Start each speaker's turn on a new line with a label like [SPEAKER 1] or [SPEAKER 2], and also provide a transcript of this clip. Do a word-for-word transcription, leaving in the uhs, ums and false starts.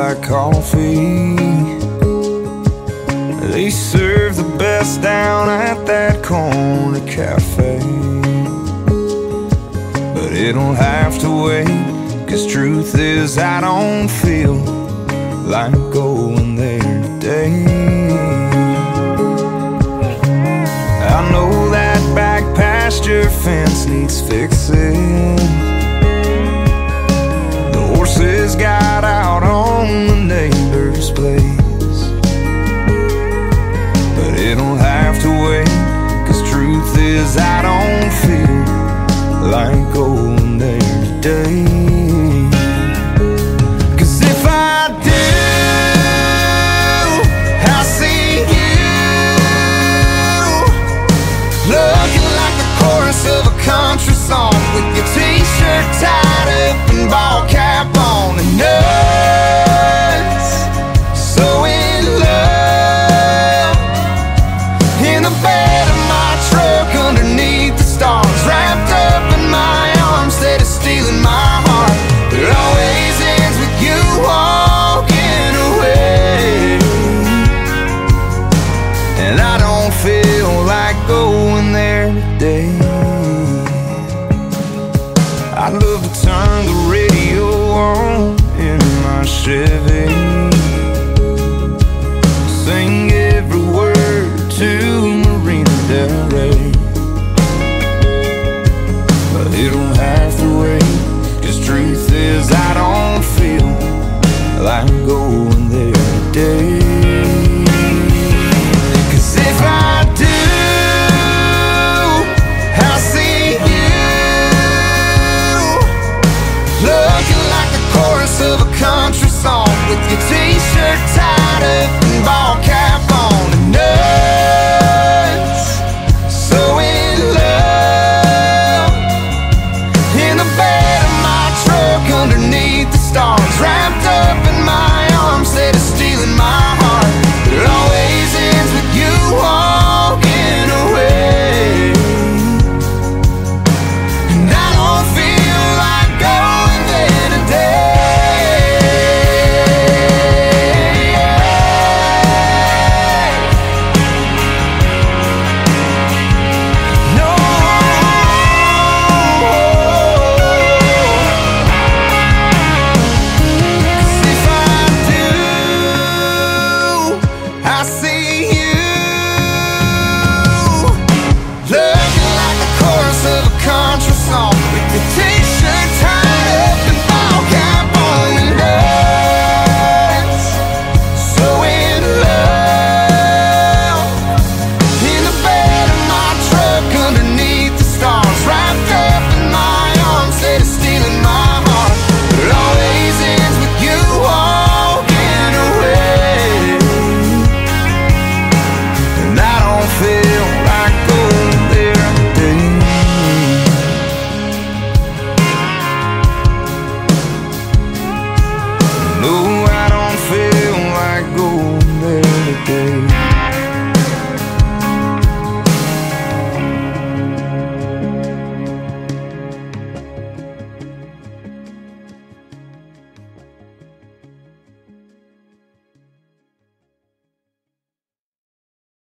[SPEAKER 1] black coffee. They serve the best down at that corner cafe, but it'll have to wait, 'cause truth is I don't feel like going there today. I know that back pasture fence needs fixing. The horses got out on the neighbor's place, but it'll have to wait, 'cause truth is I don't feel like going there today. 'Cause if I do, I'll see you looking like the chorus of a country song, with your t-shirt tied up and ball cap on, and us so in love in the bed of my truck underneath the stars, wrapped up in my arms instead of stealing my heart. It always ends with you walking away, and I don't feel like going there today. I'd love to turn the radio on in my Chevy, sing every word to Marina Del Rey, but it'll have to wait, 'cause truth is I don't feel like going there today. 'Cause if I do, I'll see you looking like the chorus of a country song, with your t-shirt tied up